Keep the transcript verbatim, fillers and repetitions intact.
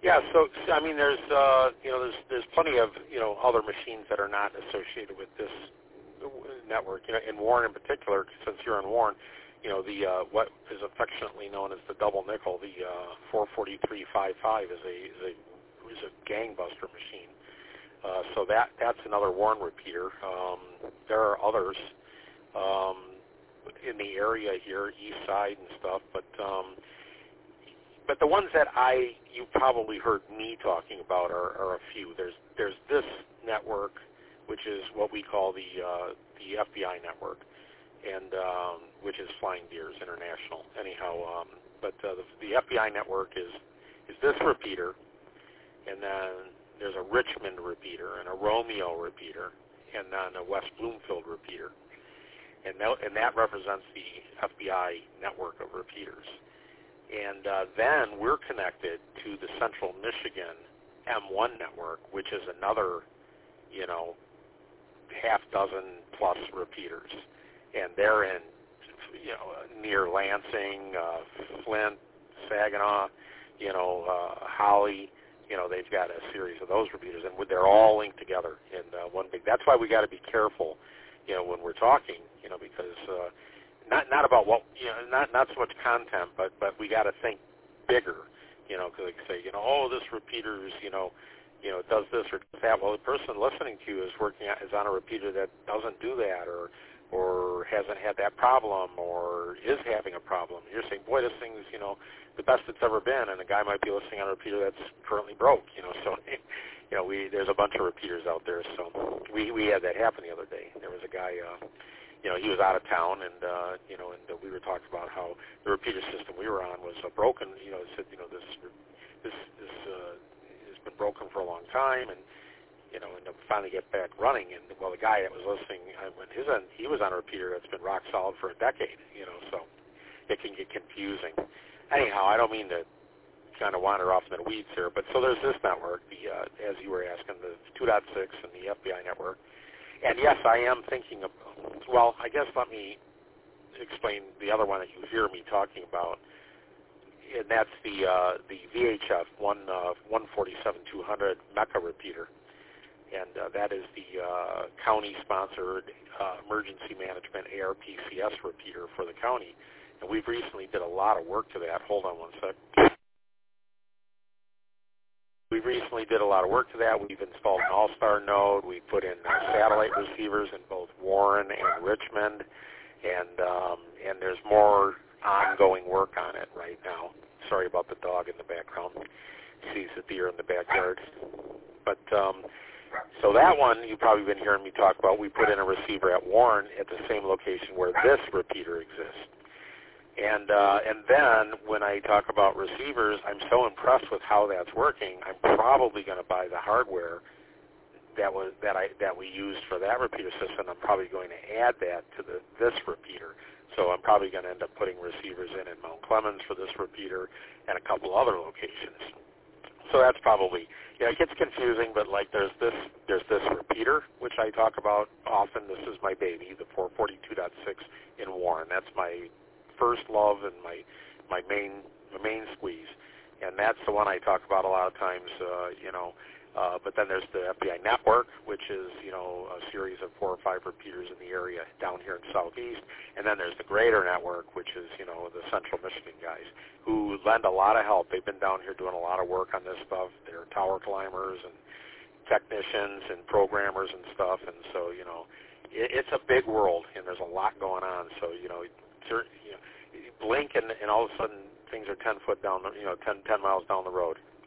Yeah, so, so I mean, there's uh, you know, there's there's plenty of you know other machines that are not associated with this network. You know, in Warren in particular, since you're in Warren, you know, the uh, what is affectionately known as the double nickel, the uh, four forty-three fifty-five is a is a is a gangbuster machine. Uh, so that that's another Warren repeater. Um, there are others um, in the area here, east side and stuff, but. Um, But the ones that I, you probably heard me talking about are, are a few. There's there's this network, which is what we call the uh, the F B I network, and um, which is Flying Deers International. Anyhow, um, but uh, the, the F B I network is is this repeater, and then there's a Richmond repeater and a Romeo repeater, and then a West Bloomfield repeater, and that, and that represents the F B I network of repeaters. And uh, then we're connected to the Central Michigan M one network, which is another, you know, half dozen plus repeaters. And they're in, you know, near Lansing, uh, Flint, Saginaw, you know, uh, Holly. You know, they've got a series of those repeaters, and they're all linked together in uh, one big. That's why we got to be careful, you know, when we're talking, you know, because. Uh, Not not about what you know, not not so much content, but but we got to think bigger, you know, because they say, you know, oh, this repeater is, you know, you know, does this or does that. Well, the person listening to you is working on, is on a repeater that doesn't do that, or or hasn't had that problem, or is having a problem. You're saying, boy, this thing's, you know, the best it's ever been, and the guy might be listening on a repeater that's currently broke, you know. So, you know, we there's a bunch of repeaters out there. So we we had that happen the other day. There was a guy. Uh, You know, he was out of town, and uh, you know, and uh, we were talking about how the repeater system we were on was uh, broken. You know, it said, you know, this this this uh, has been broken for a long time, and you know, and to finally get back running. And well, the guy that was listening, uh, when his end, he was on a repeater that's been rock solid for a decade. You know, so it can get confusing. Anyhow, I don't mean to kind of wander off in the weeds here, but so there's this network, the uh, as you were asking, the two point six and the F B I network. And yes, I am thinking of, well, I guess let me explain the other one that you hear me talking about, and that's the uh, the V H F one forty-seven two hundred Mecca repeater, and uh, that is the uh, county-sponsored uh, emergency management A R P C S repeater for the county, and we've recently did a lot of work to that. Hold on one sec. We recently did a lot of work to that. We've installed an All-Star node. We put in uh, satellite receivers in both Warren and Richmond, and um, and there's more ongoing work on it right now. Sorry about the dog in the background. Sees the deer in the backyard. But um, so that one you've probably been hearing me talk about. We put in a receiver at Warren at the same location where this repeater exists. And uh, and then when I talk about receivers, I'm so impressed with how that's working. I'm probably going to buy the hardware that was that I that we used for that repeater system. I'm probably going to add that to the this repeater. So I'm probably going to end up putting receivers in in Mount Clemens for this repeater and a couple other locations. So that's probably, yeah, it gets confusing, but like there's this there's this repeater which I talk about often. This is my baby, the four forty-two point six in Warren. That's my first love and my my main my main squeeze, and that's the one I talk about a lot of times. Uh, you know, uh, but then there's the F B I network, which is you know a series of four or five repeaters in the area down here in Southeast, and then there's the greater network, which is you know the Central Michigan guys who lend a lot of help. They've been down here doing a lot of work on this stuff. They're tower climbers and technicians and programmers and stuff, and so you know it, it's a big world, and there's a lot going on. So you know. You know, blink and, and all of a sudden things are ten foot down, the, you know, ten, ten miles down the road.